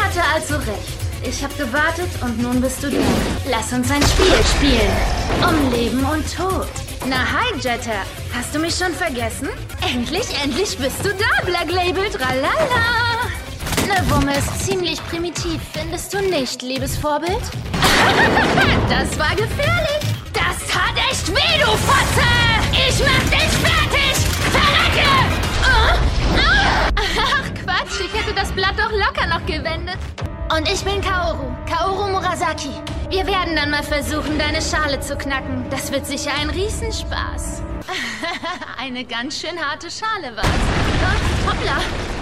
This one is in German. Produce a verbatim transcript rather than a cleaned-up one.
hatte also recht. Ich habe gewartet und nun bist du da. Lass uns ein Spiel spielen. Um Leben und Tod. Na, hi, Jetter. Hast du mich schon vergessen? Endlich, endlich bist du da, Black Label, tralala. Ne Wumme ist ziemlich primitiv, findest du nicht, liebes Vorbild? Das war gefährlich. Das tat echt weh, du Fotze! Ich mach dich fertig! Verrecke! Oh, oh. Ach, Quatsch, ich hätte das Blatt doch locker noch gewendet. Und ich bin Kaoru, Kaoru Murasaki. Wir werden dann mal versuchen, deine Schale zu knacken. Das wird sicher ein Riesenspaß. Eine ganz schön harte Schale war's. Oh, hoppla.